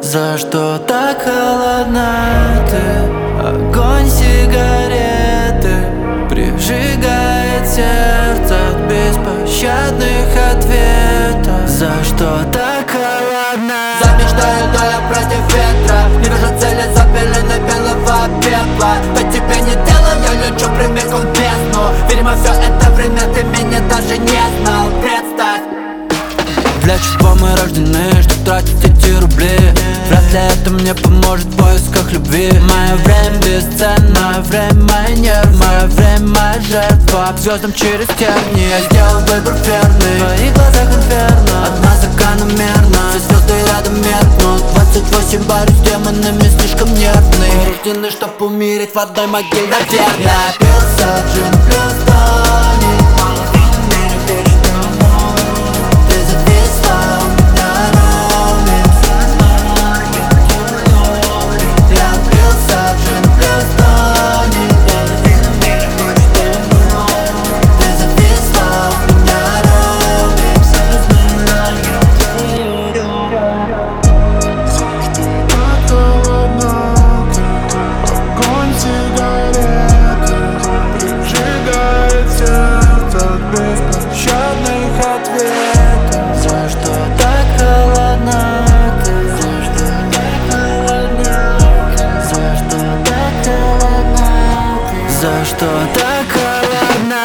За что так холодна ты? Огонь сигареты прижигает сердце от беспощадных ответов. За что так холодна? Замечтаю, но я против ветра. Не вижу цели за пеленой белого пепла. По тебе не дело, я лечу прямиком в бездну. Видимо, все это время ты меня даже не знал. Представь. Для чего мы рождены, чтоб тратить эти рубли? Вряд ли это мне поможет в поисках любви. Мое время бесценно, мое время мои нервы, мое время моя жертва. К звездам через тернии я сделал выбор верный. В твоих глазах инферно, одна закономерно. Все звезды рядом меркнут. 28 борюсь с демонами, слишком нервный. Мы рождены, чтоб умереть в одной могиле, наверное. Я пился джин плюс тоник. За что так холодна?